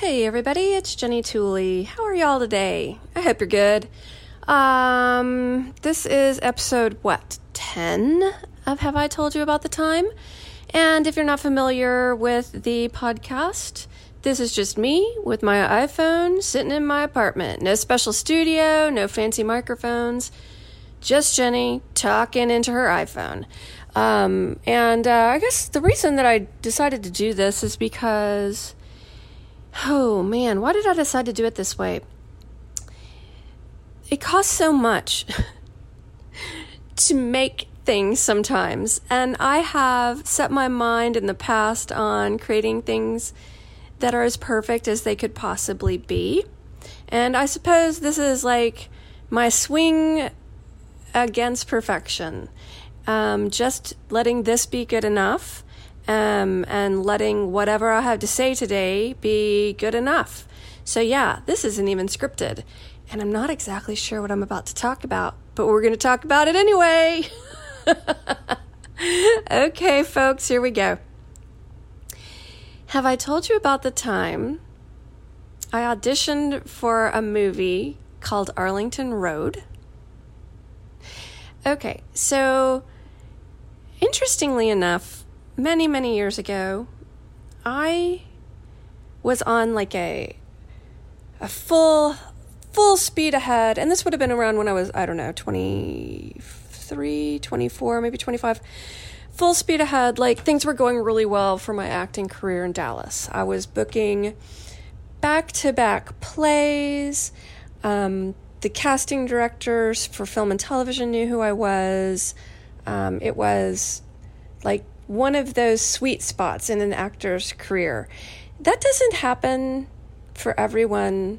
Hey everybody, it's Jenny Tooley. How are y'all today? I hope you're good. This is episode, 10 of Have I Told You About the Time? And if you're not familiar with the podcast, this is just me with my iPhone sitting in my apartment. No special studio, no fancy microphones, just Jenny talking into her iPhone. I guess the reason that I decided to do this is because, oh man, why did I decide to do it this way? It costs so much to make things sometimes, and I have set my mind in the past on creating things that are as perfect as they could possibly be. And I suppose this is like my swing against perfection. Just letting this be good enough, and letting whatever I have to say today be good enough. So yeah, this isn't even scripted, and I'm not exactly sure what I'm about to talk about, but we're going to talk about it anyway. Okay, folks, here we go. Have I told you about the time I auditioned for a movie called Arlington Road? Okay, so interestingly enough, many, many years ago, I was on like a full speed ahead, and this would have been around when I was, 23, 24, maybe 25, full speed ahead, like things were going really well for my acting career in Dallas. I was booking back-to-back plays, the casting directors for film and television knew who I was. It was like one of those sweet spots in an actor's career. That doesn't happen for everyone,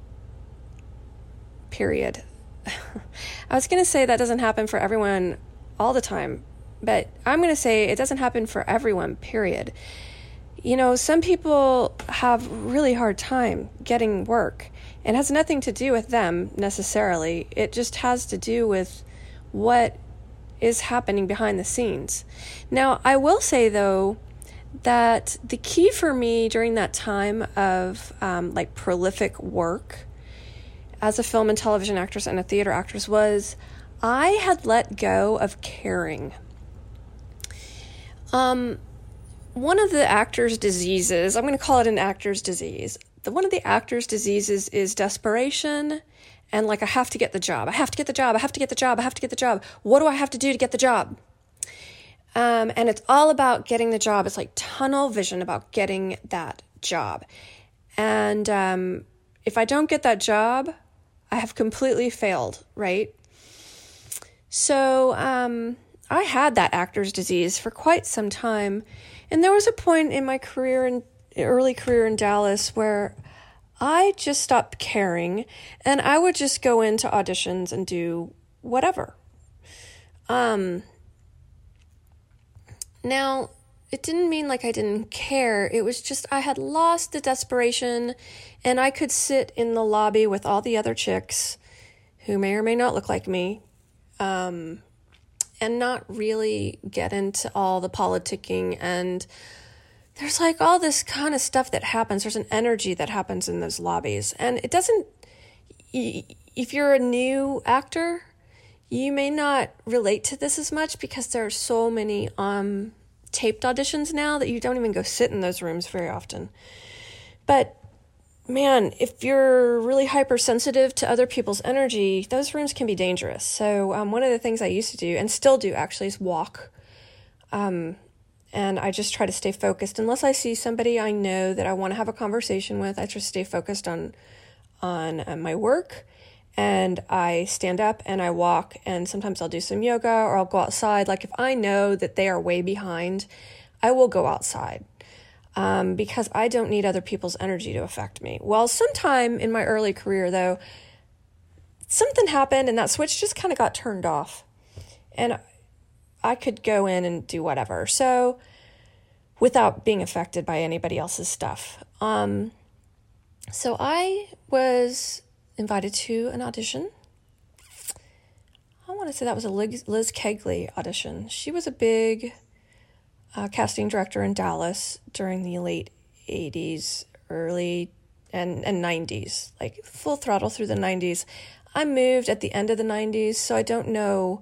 period. I was going to say that doesn't happen for everyone all the time, but I'm going to say it doesn't happen for everyone, period. You know, some people have really hard time getting work. It has nothing to do with them necessarily. It just has to do with what is happening behind the scenes. Now, I will say, though, that the key for me during that time of prolific work as a film and television actress and a theater actress was I had let go of caring. One of the actor's diseases, I'm going to call it an actor's disease. One of the actor's diseases is desperation and I have to get the job. I have to get the job. I have to get the job. I have to get the job. What do I have to do to get the job? And it's all about getting the job. It's like tunnel vision about getting that job. And if I don't get that job, I have completely failed, right? So I had that actor's disease for quite some time. And there was a point in my early career in Dallas where I just stopped caring and I would just go into auditions and do whatever. Now, it didn't mean like I didn't care. It was just I had lost the desperation, and I could sit in the lobby with all the other chicks who may or may not look like me, and not really get into all the politicking. And there's like all this kind of stuff that happens. There's an energy that happens in those lobbies. And it doesn't, if you're a new actor, you may not relate to this as much because there are so many taped auditions now that you don't even go sit in those rooms very often. But man, if you're really hypersensitive to other people's energy, those rooms can be dangerous. So one of the things I used to do, and still do actually, is walk. And I just try to stay focused. Unless I see somebody I know that I want to have a conversation with, I just stay focused on my work. And I stand up and I walk, and sometimes I'll do some yoga or I'll go outside. Like if I know that they are way behind, I will go outside. Because I don't need other people's energy to affect me. Well, sometime in my early career, though, something happened and that switch just kind of got turned off. And I could go in and do whatever. So, without being affected by anybody else's stuff. So I was invited to an audition. I want to say that was a Liz Kegley audition. She was a big casting director in Dallas during the late 80s, early and 90s, like full throttle through the 90s. I moved at the end of the 90s, so I don't know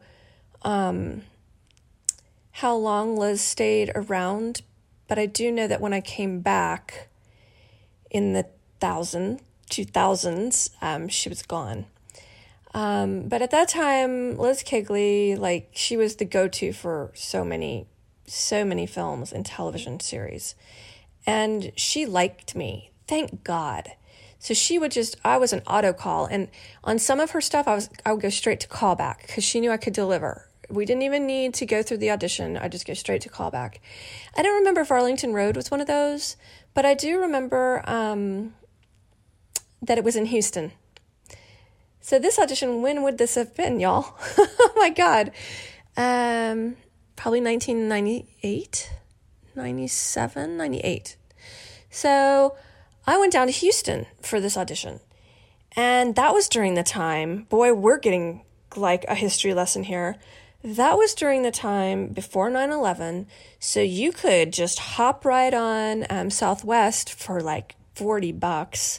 how long Liz stayed around, but I do know that when I came back in the 2000s, she was gone. But at that time, Liz Kigley, like, she was the go-to for so many films and television series. And she liked me. Thank God. So I was an auto call. And on some of her stuff, I would go straight to callback because she knew I could deliver. We didn't even need to go through the audition. I just go straight to callback. I don't remember if Arlington Road was one of those, but I do remember that it was in Houston. So this audition, when would this have been, y'all? Oh my God. Probably 1998, 97, 98. So I went down to Houston for this audition. And that was during the time, boy, we're getting like a history lesson here. That was during the time before 9/11. So you could just hop right on Southwest for like $40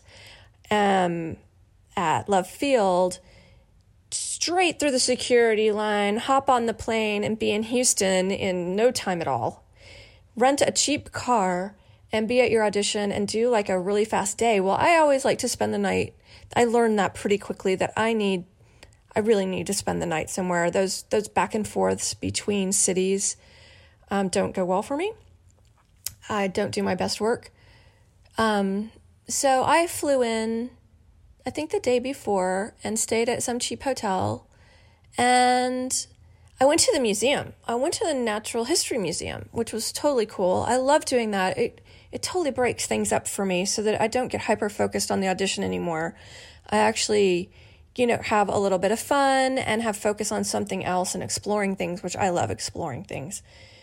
at Love Field, straight through the security line, hop on the plane and be in Houston in no time at all. Rent a cheap car and be at your audition and do like a really fast day. Well, I always like to spend the night. I learned that pretty quickly that I really need to spend the night somewhere. Those back and forths between cities don't go well for me. I don't do my best work. So I flew in, I think the day before, and stayed at some cheap hotel. And I went to the museum. I went to the Natural History Museum, which was totally cool. I love doing that. It totally breaks things up for me so that I don't get hyper-focused on the audition anymore. I actually, have a little bit of fun and have focus on something else and exploring things, which I love exploring things.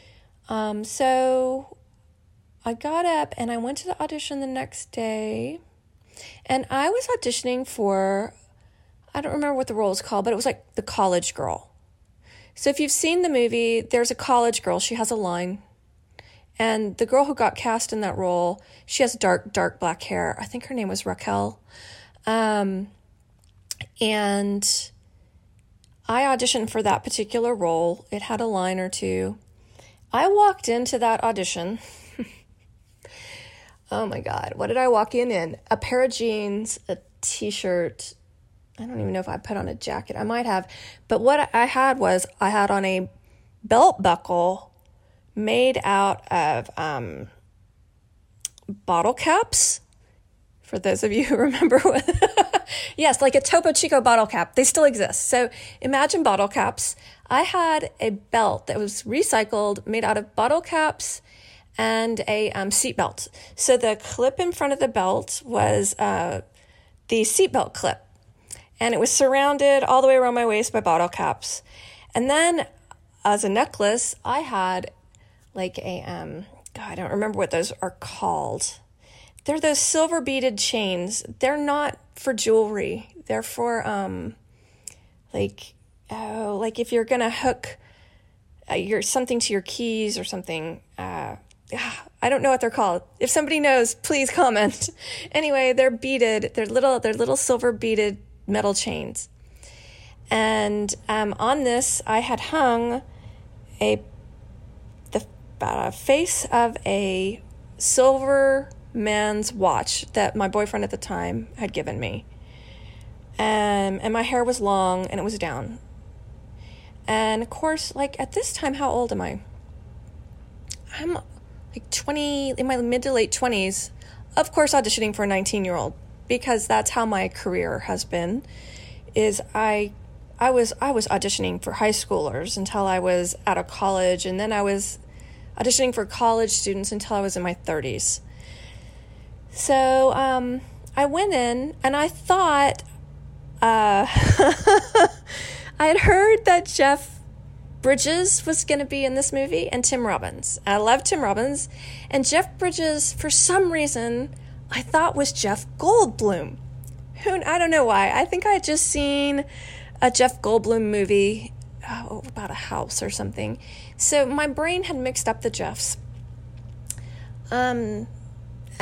So I got up and I went to the audition the next day. And I was auditioning for, I don't remember what the role is called, but it was like the college girl. So if you've seen the movie, there's a college girl. She has a line. And the girl who got cast in that role, she has dark black hair. I think her name was Raquel. And I auditioned for that particular role. It had a line or two. I walked into that audition. Oh my God, what did I walk in? A pair of jeans, a t-shirt. I don't even know if I put on a jacket. I might have. But what I had on a belt buckle made out of bottle caps. For those of you who remember what... Yes, like a Topo Chico bottle cap. They still exist. So imagine bottle caps. I had a belt that was recycled, made out of bottle caps and a seat belt. So the clip in front of the belt was the seatbelt clip. And it was surrounded all the way around my waist by bottle caps. And then as a necklace, I had like a, I don't remember what those are called. They're those silver beaded chains. They're not for jewelry. They're for, like if you're going to hook something to your keys or something. I don't know what they're called. If somebody knows, please comment. Anyway, they're beaded. They're little silver beaded metal chains. And on this, I had hung the face of a silver man's watch that my boyfriend at the time had given me. And my hair was long and it was down. And of course, like at this time, how old am I? I'm like 20, in my mid to late 20s. Of course, auditioning for a 19-year-old, because that's how my career has been. I was auditioning for high schoolers until I was out of college, and then I was auditioning for college students until I was in my 30s. So I went in, and I thought I had heard that Jeff Bridges was going to be in this movie, and Tim Robbins. I love Tim Robbins, and Jeff Bridges, for some reason, I thought was Jeff Goldblum. I don't know why. I think I had just seen a Jeff Goldblum movie about a house or something. So my brain had mixed up the Jeffs. And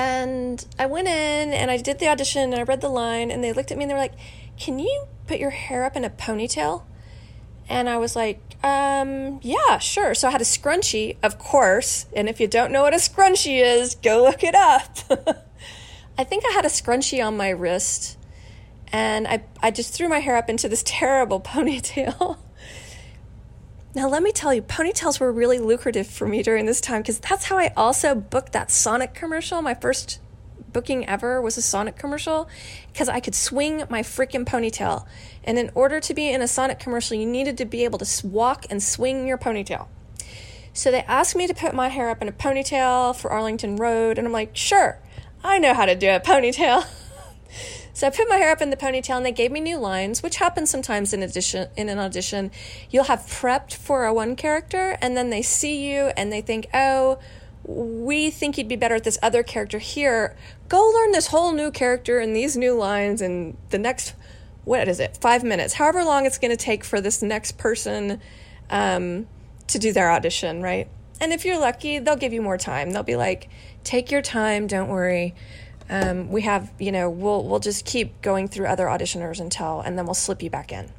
And I went in and I did the audition and I read the line and they looked at me and they were like, "Can you put your hair up in a ponytail?" And I was like, yeah, sure. So I had a scrunchie, of course. And if you don't know what a scrunchie is, go look it up. I think I had a scrunchie on my wrist and I just threw my hair up into this terrible ponytail. Now, let me tell you, ponytails were really lucrative for me during this time because that's how I also booked that Sonic commercial. My first booking ever was a Sonic commercial because I could swing my freaking ponytail. And in order to be in a Sonic commercial, you needed to be able to walk and swing your ponytail. So they asked me to put my hair up in a ponytail for Arlington Road. And I'm like, sure, I know how to do a ponytail. So I put my hair up in the ponytail and they gave me new lines, which happens sometimes in an audition. You'll have prepped for a one character and then they see you and they think, oh, we think you'd be better at this other character here. Go learn this whole new character and these new lines in the next, 5 minutes, however long it's going to take for this next person to do their audition, right? And if you're lucky, they'll give you more time. They'll be like, take your time, don't worry. We have, we'll just keep going through other auditioners and then we'll slip you back in.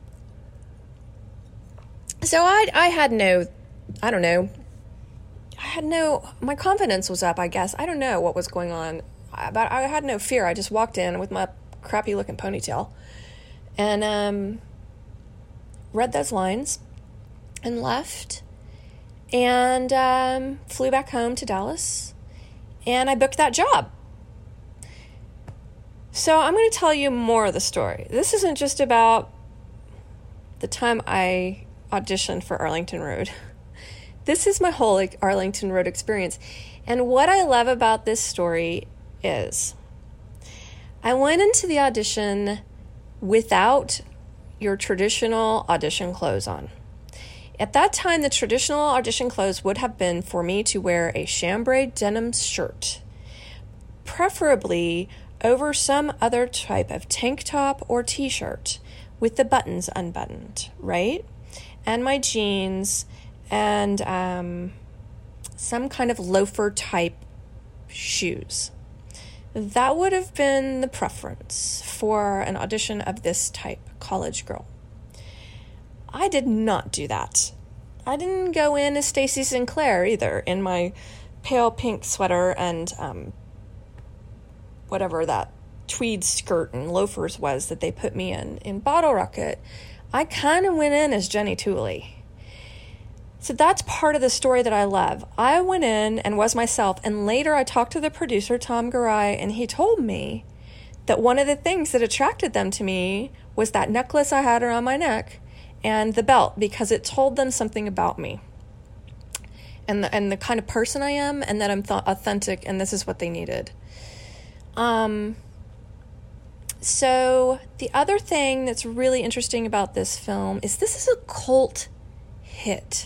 So I had my confidence was up, I guess. I don't know what was going on, but I had no fear. I just walked in with my crappy looking ponytail and read those lines and left and flew back home to Dallas and I booked that job. So I'm going to tell you more of the story. This isn't just about the time I auditioned for Arlington Road. This is my whole Arlington Road experience. And what I love about this story is I went into the audition without your traditional audition clothes on. At that time, the traditional audition clothes would have been for me to wear a chambray denim shirt, preferably over some other type of tank top or t-shirt with the buttons unbuttoned, right? And my jeans and some kind of loafer type shoes. That would have been the preference for an audition of this type, college girl. I did not do that. I didn't go in as Stacy Sinclair either, in my pale pink sweater and whatever that tweed skirt and loafers was that they put me in Bottle Rocket. I kind of went in as Jenny Tooley. So that's part of the story that I love. I went in and was myself, and later I talked to the producer, Tom Garay, and he told me that one of the things that attracted them to me was that necklace I had around my neck and the belt, because it told them something about me and the kind of person I am, and that I'm authentic, and this is what they needed. So the other thing that's really interesting about this film is this is a cult hit.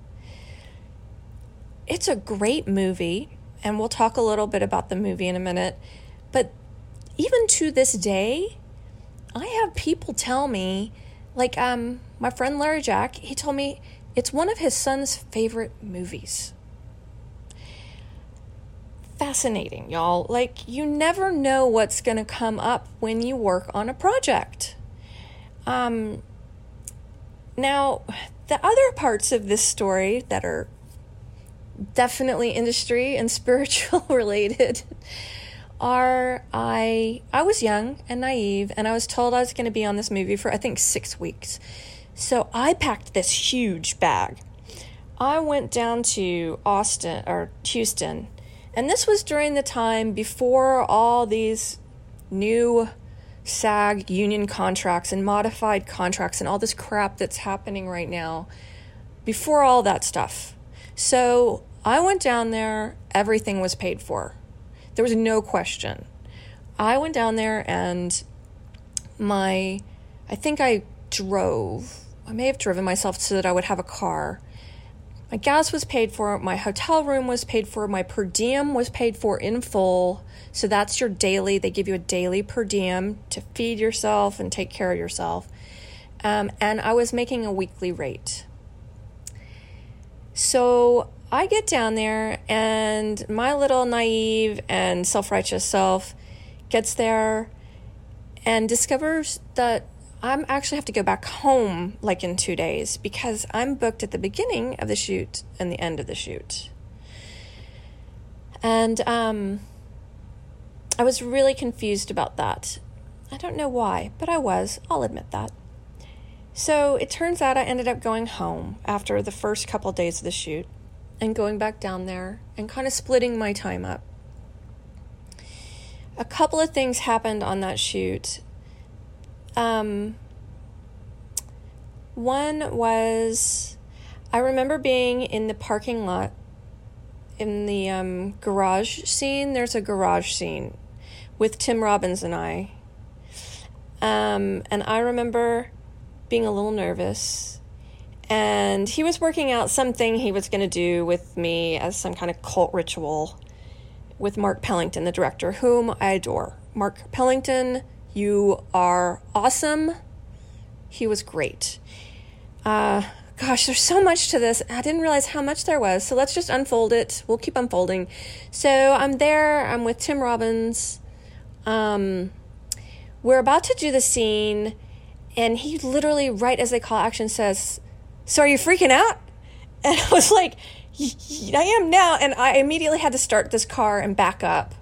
It's a great movie, and we'll talk a little bit about the movie in a minute, but even to this day, I have people tell me, like my friend Larry Jack, he told me it's one of his son's favorite movies. Fascinating, y'all. Like, you never know what's going to come up when you work on a project. Now, the other parts of this story that are definitely industry and spiritual related are I was young and naive, and I was told I was going to be on this movie for, I think, 6 weeks. So I packed this huge bag. I went down to Houston, and this was during the time before all these new SAG union contracts and modified contracts and all this crap that's happening right now, before all that stuff. So I went down there, everything was paid for. There was no question. I went down there and I may have driven myself so that I would have a car. My gas was paid for, my hotel room was paid for, my per diem was paid for in full. So that's your daily, they give you a daily per diem to feed yourself and take care of yourself. And I was making a weekly rate. So I get down there, and my little naive and self-righteous self gets there and discovers that I actually have to go back home like in 2 days because I'm booked at the beginning of the shoot and the end of the shoot. And I was really confused about that. I don't know why, but I was. I'll admit that. So it turns out I ended up going home after the first couple of days of the shoot and going back down there and kind of splitting my time up. A couple of things happened on that shoot. One was, I remember being in the parking lot in the garage scene. There's a garage scene with Tim Robbins and I. And I remember being a little nervous. And he was working out something he was going to do with me as some kind of cult ritual with Mark Pellington, the director, whom I adore. Mark Pellington, you are awesome. He was great. Gosh, there's so much to this. I didn't realize how much there was. So let's just unfold it. We'll keep unfolding. So I'm there. I'm with Tim Robbins. We're about to do the scene. And he literally, right as they call action, says, "So are you freaking out?" And I was like, I am now. And I immediately had to start this car and back up.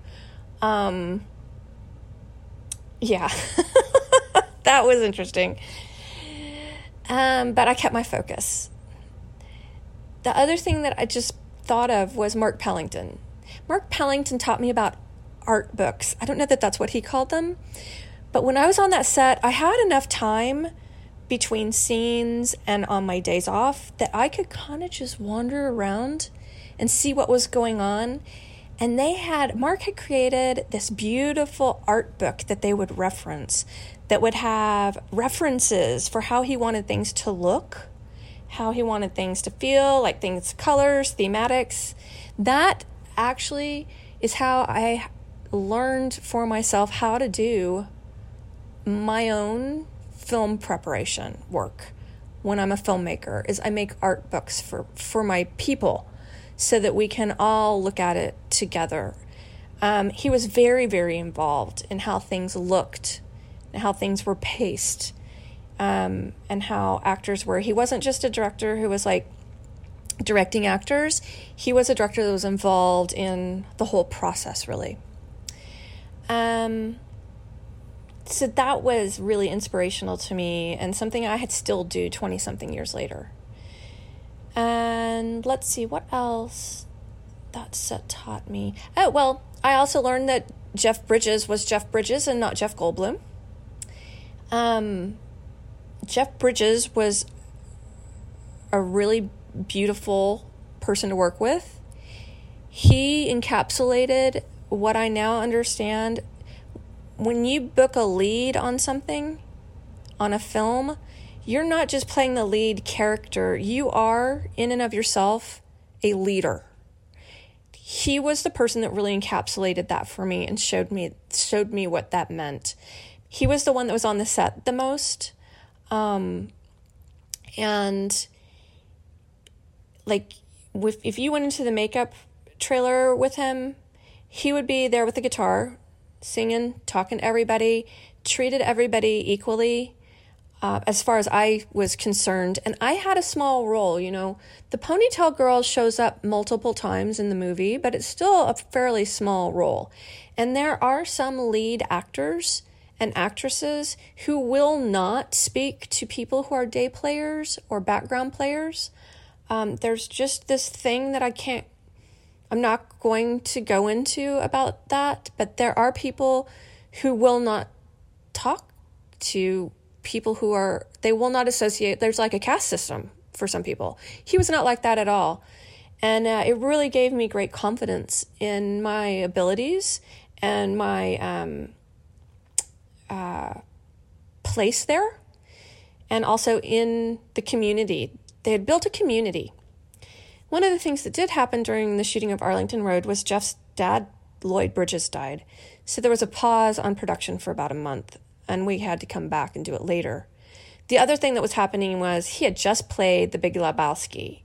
Yeah, that was interesting. But I kept my focus. The other thing that I just thought of was Mark Pellington. Mark Pellington taught me about art books. I don't know that that's what he called them. But when I was on that set, I had enough time between scenes and on my days off that I could kind of just wander around and see what was going on. And Mark had created this beautiful art book that they would reference, that would have references for how he wanted things to look, how he wanted things to feel, like things, colors, thematics. That actually is how I learned for myself how to do my own film preparation work when I'm a filmmaker, is I make art books for my people so that we can all look at it together. He was very, very involved in how things looked and how things were paced, and how actors were. He wasn't just a director who was like directing actors. He was a director that was involved in the whole process, really. So that was really inspirational to me and something I had still do 20-something years later. And let's see, what else that set taught me? Oh, well, I also learned that Jeff Bridges was Jeff Bridges and not Jeff Goldblum. Jeff Bridges was a really beautiful person to work with. He encapsulated what I now understand. When you book a lead on something, on a film, you're not just playing the lead character. You are, in and of yourself, a leader. He was the person that really encapsulated that for me and showed me what that meant. He was the one that was on the set the most. And like, if you went into the makeup trailer with him, he would be there with the guitar, singing, talking to everybody, treated everybody equally, as far as I was concerned. And I had a small role, the ponytail girl shows up multiple times in the movie, but it's still a fairly small role. And there are some lead actors and actresses who will not speak to people who are day players or background players. There's just this thing that I'm not going to go into about that, but there are people who will not talk to people they will not associate. There's like a caste system for some people. He was not like that at all. And it really gave me great confidence in my abilities and my place there, and also in the community. They had built a community. One of the things that did happen during the shooting of Arlington Road was Jeff's dad, Lloyd Bridges, died. So there was a pause on production for about a month, and we had to come back and do it later. The other thing that was happening was he had just played The Big Lebowski.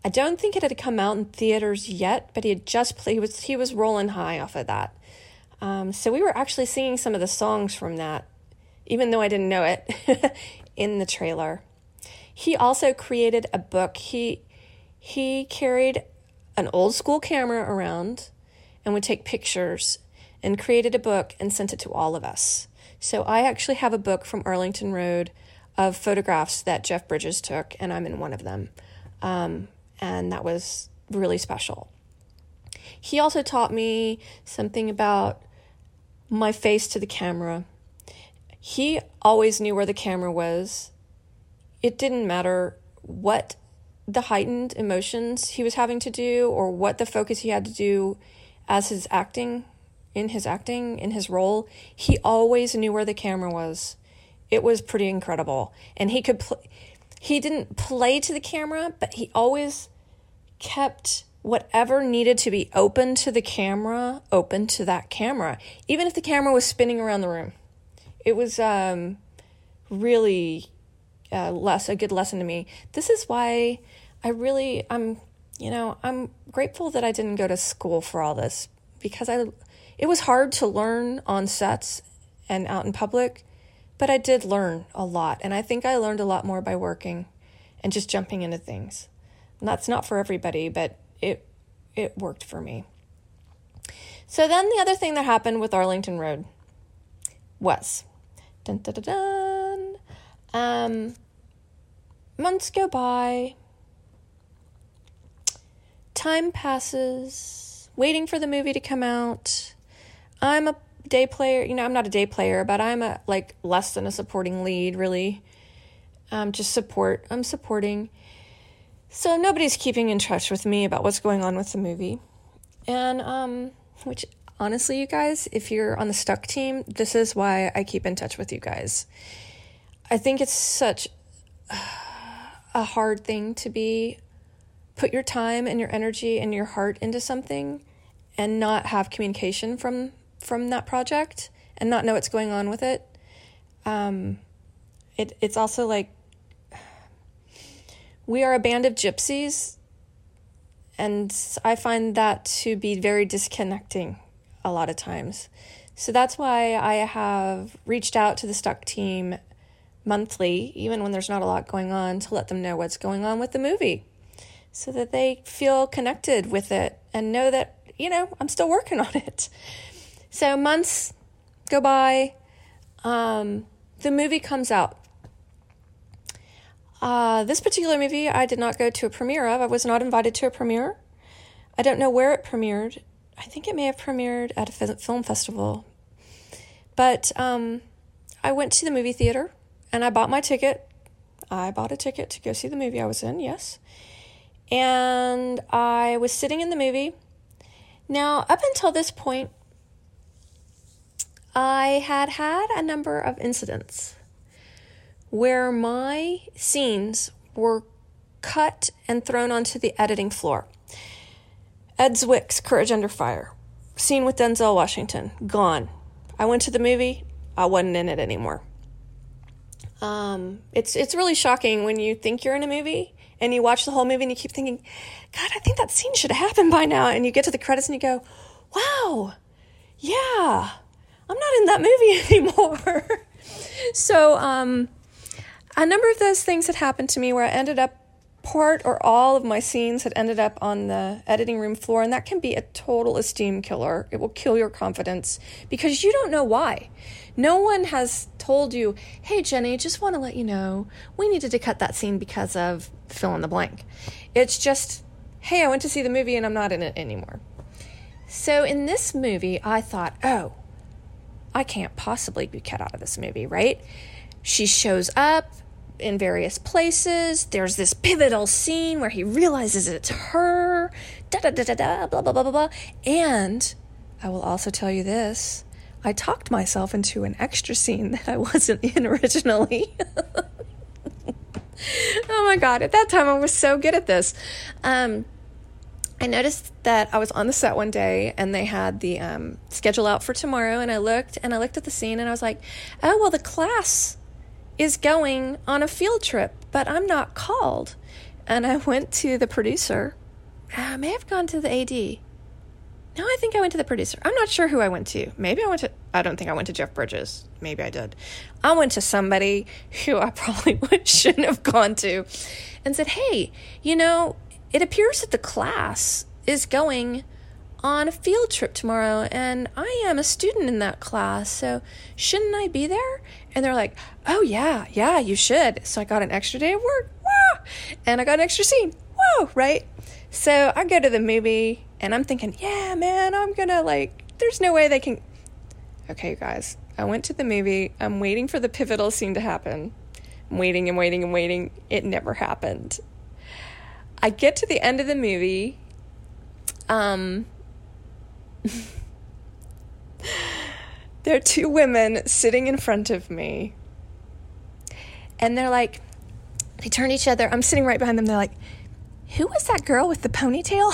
I don't think it had come out in theaters yet, but he was rolling high off of that. So we were actually singing some of the songs from that, even though I didn't know it, in the trailer. He also created a book. He carried an old school camera around and would take pictures and created a book and sent it to all of us. So I actually have a book from Arlington Road of photographs that Jeff Bridges took, and I'm in one of them. And that was really special. He also taught me something about my face to the camera. He always knew where the camera was. It didn't matter what the heightened emotions he was having to do or what the focus he had to do as his acting, in his role. He always knew where the camera was. It was pretty incredible. And he didn't play to the camera, but he always kept whatever needed to be open to the camera, open to that camera, even if the camera was spinning around the room. It was really a good lesson to me. This is why I'm grateful that I didn't go to school for all this, because it was hard to learn on sets and out in public, but I did learn a lot. And I think I learned a lot more by working and just jumping into things. And that's not for everybody, but it worked for me. So then the other thing that happened with Arlington Road was, months go by, time passes, waiting for the movie to come out. I'm a day player, I'm not a day player, but I'm less than a supporting lead, really. I'm supporting. So nobody's keeping in touch with me about what's going on with the movie. And, which honestly, you guys, if you're on the Stuck team, this is why I keep in touch with you guys. I think it's such a hard thing to put your time and your energy and your heart into something and not have communication from that project and not know what's going on with it. It's also like, we are a band of gypsies, and I find that to be very disconnecting a lot of times. So that's why I have reached out to the Stuck team monthly, even when there's not a lot going on, to let them know what's going on with the movie so that they feel connected with it and know that, I'm still working on it. So months go by. The movie comes out. This particular movie I did not go to a premiere of. I was not invited to a premiere. I don't know where it premiered. I think it may have premiered at a film festival. But I went to the movie theater and I bought my ticket. I bought a ticket to go see the movie I was in, yes. And I was sitting in the movie. Now, up until this point, I had a number of incidents where my scenes were cut and thrown onto the editing floor. Ed Zwick's Courage Under Fire, scene with Denzel Washington, gone. I went to the movie, I wasn't in it anymore. It's really shocking when you think you're in a movie and you watch the whole movie and you keep thinking, God, I think that scene should have happened by now. And you get to the credits and you go, wow, yeah, I'm not in that movie anymore. So, a number of those things had happened to me where I ended up, part or all of my scenes had ended up on the editing room floor, and that can be a total esteem killer. It will kill your confidence because you don't know why. No one has told you, hey, Jenny, just want to let you know, we needed to cut that scene because of fill in the blank. It's just, hey, I went to see the movie and I'm not in it anymore. So in this movie, I thought, oh, I can't possibly be cut out of this movie, right? She shows up in various places. There's this pivotal scene where he realizes it's her, da-da-da-da-da, blah, blah, blah, blah, blah. And I will also tell you this, I talked myself into an extra scene that I wasn't in originally. Oh my God, at that time I was so good at this. I noticed that I was on the set one day and they had the schedule out for tomorrow, and I looked at the scene and I was like, oh, well, the class is going on a field trip, but I'm not called. And I went to the producer. I may have gone to the AD. No, I think I went to the producer. I'm not sure who I went to. I don't think I went to Jeff Bridges. Maybe I did. I went to somebody who I probably shouldn't have gone to and said, hey, it appears that the class is going on a field trip tomorrow, and I am a student in that class, so shouldn't I be there? And they're like, oh, yeah, you should. So I got an extra day of work, woo! And I got an extra scene, woo, right? So I go to the movie, and I'm thinking, yeah, man, I'm gonna, there's no way they can... Okay, you guys, I went to the movie. I'm waiting for the pivotal scene to happen. I'm waiting and waiting and waiting. It never happened. I get to the end of the movie. There are two women sitting in front of me, and they turn to each other. I'm sitting right behind them. They're like, who was that girl with the ponytail?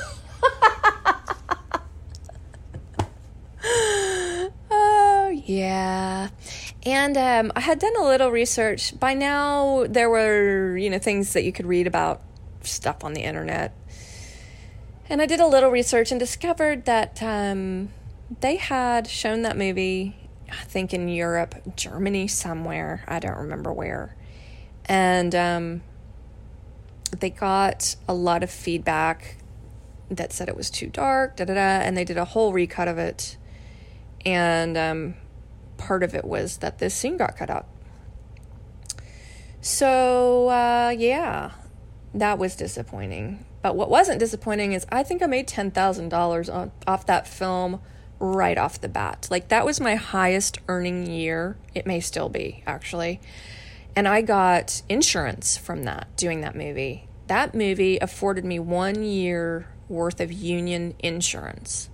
Oh, yeah. And I had done a little research. By now, there were, things that you could read about stuff on the internet. And I did a little research and discovered that they had shown that movie, I think in Europe, Germany somewhere. I don't remember where. And they got a lot of feedback that said it was too dark, and they did a whole recut of it. And part of it was that this scene got cut out. So, yeah, that was disappointing. But what wasn't disappointing is I think I made $10,000 off that film right off the bat. That was my highest earning year. It may still be, actually. And I got insurance from that, doing that movie. That movie afforded me 1 year worth of union insurance.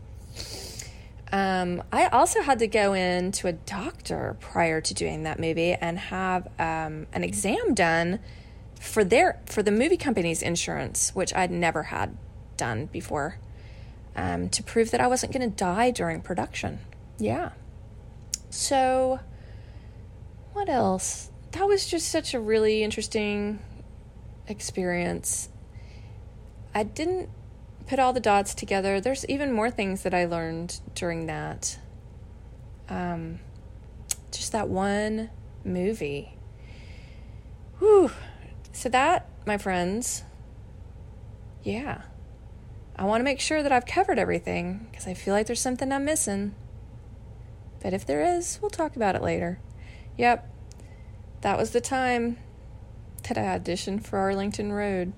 I also had to go in to a doctor prior to doing that movie and have an exam done for the movie company's insurance, which I'd never had done before, to prove that I wasn't going to die during production. Yeah. So, what else? That was just such a really interesting experience. I didn't put all the dots together. There's even more things that I learned during that. Just that one movie. Whew. So that, my friends, yeah. I want to make sure that I've covered everything because I feel like there's something I'm missing. But if there is, we'll talk about it later. Yep. That was the time that I auditioned for Arlington Road.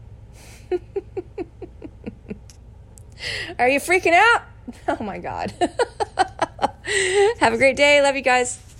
Are you freaking out? Oh my God. Have a great day. Love you guys.